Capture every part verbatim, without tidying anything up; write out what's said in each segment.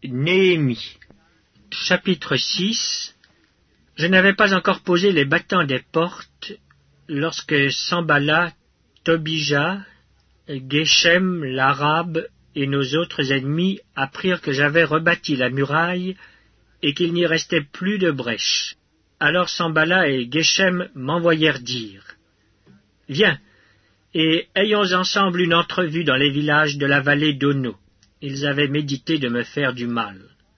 Néhémie. Chapitre six. Je n'avais pas encore posé les battants des portes, lorsque Sanballat, Tobija, Geshem l'Arabe et nos autres ennemis apprirent que j'avais rebâti la muraille et qu'il n'y restait plus de brèche. Alors Sanballat et Geshem m'envoyèrent dire « Viens, et ayons ensemble une entrevue dans les villages de la vallée d'Ono. » Ils avaient médité de me faire du mal.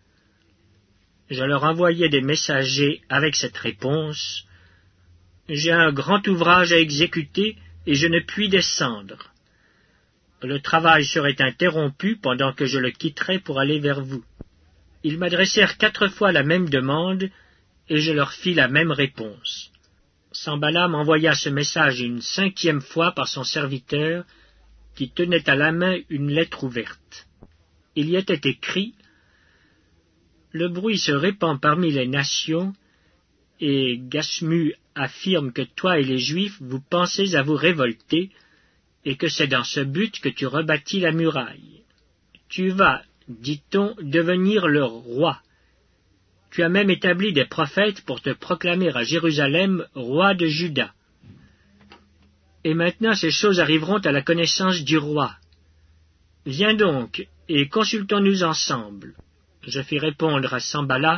Je leur envoyai des messagers avec cette réponse « J'ai un grand ouvrage à exécuter et je ne puis descendre. Le travail serait interrompu pendant que je le quitterais pour aller vers vous. » Ils m'adressèrent quatre fois la même demande et je leur fis la même réponse. Sanballat m'envoya ce message une cinquième fois par son serviteur qui tenait à la main une lettre ouverte. Il y était écrit « Le bruit se répand parmi les nations, et Gasmu affirme que toi et les Juifs vous pensez à vous révolter, et que c'est dans ce but que tu rebâtis la muraille. Tu vas, dit-on, devenir leur roi. Tu as même établi des prophètes pour te proclamer à Jérusalem roi de Juda. Et maintenant ces choses arriveront à la connaissance du roi. Viens donc, et consultons-nous ensemble. » Je fis répondre à Sanballat,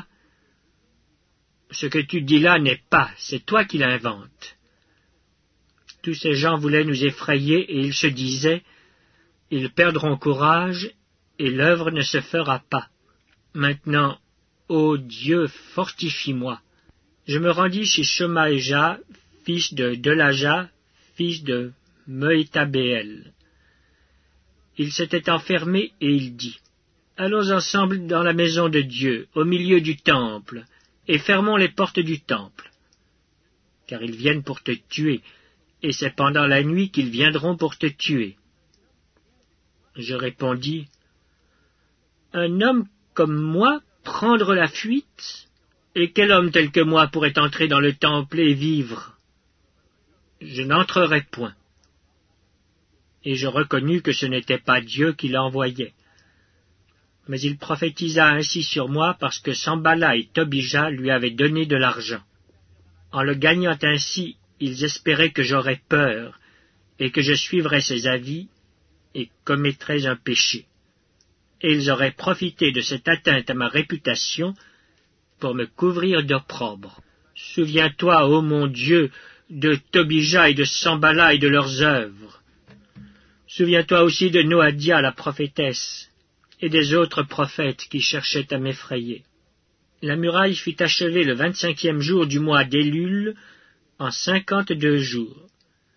« Ce que tu dis là n'est pas, c'est toi qui l'inventes. » Tous ces gens voulaient nous effrayer, et ils se disaient, « Ils perdront courage, et l'œuvre ne se fera pas. » Maintenant, ô Dieu, fortifie-moi. Je me rendis chez Shemaïja, fils de Delaja, fils de Mehétabéel. Il s'était enfermé et il dit, « Allons ensemble dans la maison de Dieu, au milieu du temple, et fermons les portes du temple. Car ils viennent pour te tuer, et c'est pendant la nuit qu'ils viendront pour te tuer. » Je répondis, « Un homme comme moi prendre la fuite? Et quel homme tel que moi pourrait entrer dans le temple et vivre? Je n'entrerai point. » Et je reconnus que ce n'était pas Dieu qui l'envoyait. Mais il prophétisa ainsi sur moi parce que Sanballat et Tobija lui avaient donné de l'argent. En le gagnant ainsi, ils espéraient que j'aurais peur, et que je suivrais ses avis, et commettrais un péché. Et ils auraient profité de cette atteinte à ma réputation pour me couvrir d'opprobre. Souviens-toi, ô mon Dieu, de Tobija et de Sanballat et de leurs œuvres. Souviens-toi aussi de Noadia la prophétesse, et des autres prophètes qui cherchaient à m'effrayer. La muraille fut achevée le vingt-cinquième jour du mois d'Élul, en cinquante-deux jours.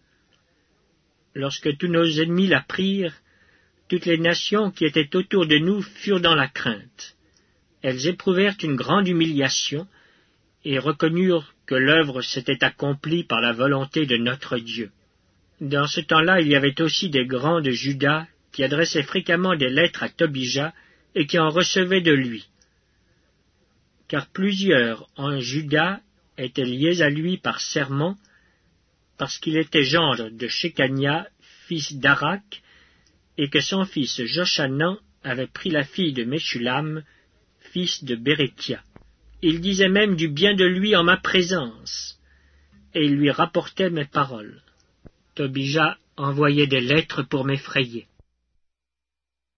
Lorsque tous nos ennemis la prirent, toutes les nations qui étaient autour de nous furent dans la crainte. Elles éprouvèrent une grande humiliation, et reconnurent que l'œuvre s'était accomplie par la volonté de notre Dieu. Dans ce temps-là, il y avait aussi des grands de Juda qui adressaient fréquemment des lettres à Tobija et qui en recevaient de lui. Car plusieurs en Juda étaient liés à lui par serment, parce qu'il était gendre de Shekania, fils d'Arak, et que son fils Joshanan avait pris la fille de Meshulam, fils de Bérékia. Il disait même du bien de lui en ma présence, et il lui rapportait mes paroles. Tobija envoyait des lettres pour m'effrayer.